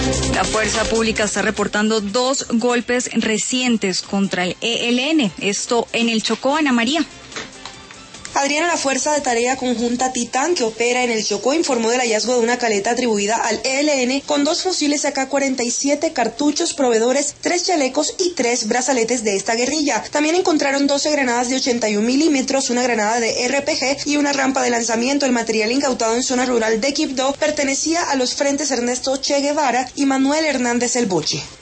La fuerza pública está reportando 2 golpes recientes contra el ELN, esto en el Chocó, Ana María. Adriana, la Fuerza de Tarea Conjunta Titán, que opera en el Chocó, informó del hallazgo de una caleta atribuida al ELN con 2 fusiles AK-47, cartuchos, proveedores, 3 chalecos y 3 brazaletes de esta guerrilla. También encontraron 12 granadas de 81 milímetros, una granada de RPG y una rampa de lanzamiento. El material incautado en zona rural de Quibdó pertenecía a los frentes Ernesto Che Guevara y Manuel Hernández El Boche.